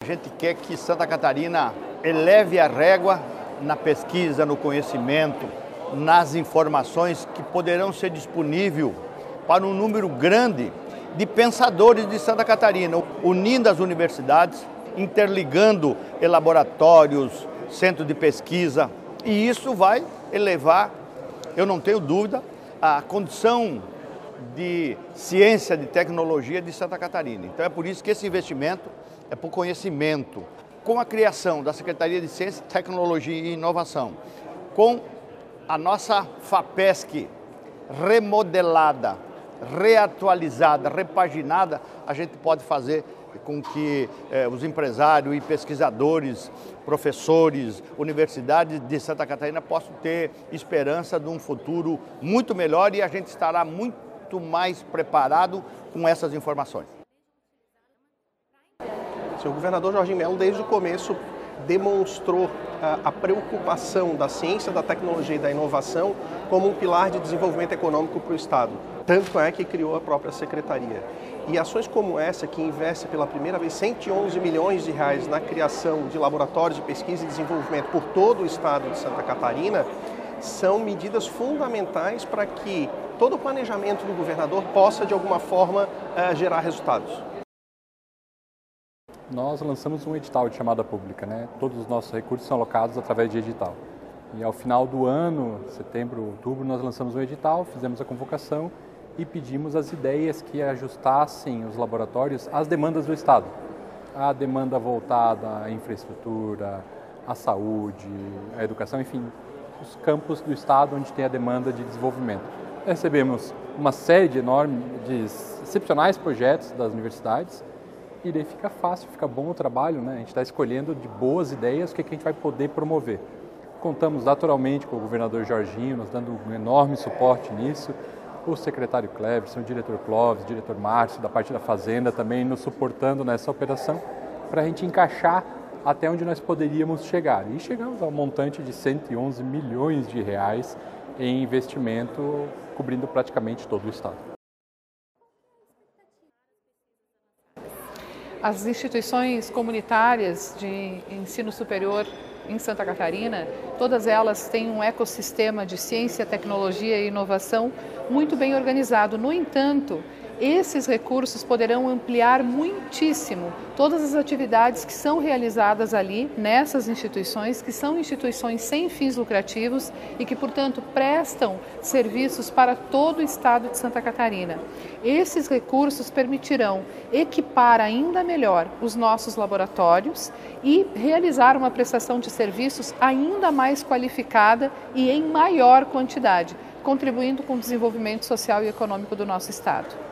gente quer que Santa Catarina eleve a régua na pesquisa, no conhecimento, nas informações que poderão ser disponíveis para um número grande de pensadores de Santa Catarina, unindo as universidades, interligando laboratórios, centros de pesquisa, e isso vai elevar, eu não tenho dúvida, a condição de ciência, de tecnologia de Santa Catarina. Então é por isso que esse investimento é para o conhecimento. Com a criação da Secretaria de Ciência, Tecnologia e Inovação, com a nossa FAPESC remodelada, reatualizada, repaginada, a gente pode fazer com que os empresários e pesquisadores, professores, universidades de Santa Catarina possam ter esperança de um futuro muito melhor e a gente estará muito mais preparado com essas informações. O governador Jorginho Melo, desde o começo, demonstrou a preocupação da ciência, da tecnologia e da inovação como um pilar de desenvolvimento econômico para o Estado. Tanto é que criou a própria secretaria. E ações como essa, que investe pela primeira vez 111 milhões de reais na criação de laboratórios de pesquisa e desenvolvimento por todo o Estado de Santa Catarina, são medidas fundamentais para que todo o planejamento do governador possa, de alguma forma, gerar resultados. Nós lançamos um edital de chamada pública, né? Todos os nossos recursos são alocados através de edital. E ao final do ano, setembro, outubro, nós lançamos um edital, fizemos a convocação e pedimos as ideias que ajustassem os laboratórios às demandas do Estado. A demanda voltada à infraestrutura, à saúde, à educação, enfim, os campos do Estado onde tem a demanda de desenvolvimento. Recebemos uma série de excepcionais projetos das universidades. E daí fica fácil, fica bom o trabalho, né? A gente está escolhendo de boas ideias o que a gente vai poder promover. Contamos naturalmente com o governador Jorginho, nos dando um enorme suporte nisso, o secretário Cleverson, o diretor Clóvis, o diretor Márcio, da parte da Fazenda, também nos suportando nessa operação, para a gente encaixar até onde nós poderíamos chegar. E chegamos ao montante de 111 milhões de reais em investimento, cobrindo praticamente todo o Estado. As instituições comunitárias de ensino superior em Santa Catarina, todas elas têm um ecossistema de ciência, tecnologia e inovação muito bem organizado. No entanto, esses recursos poderão ampliar muitíssimo todas as atividades que são realizadas ali nessas instituições, que são instituições sem fins lucrativos e que, portanto, prestam serviços para todo o Estado de Santa Catarina. Esses recursos permitirão equipar ainda melhor os nossos laboratórios e realizar uma prestação de serviços ainda mais qualificada e em maior quantidade, contribuindo com o desenvolvimento social e econômico do nosso Estado.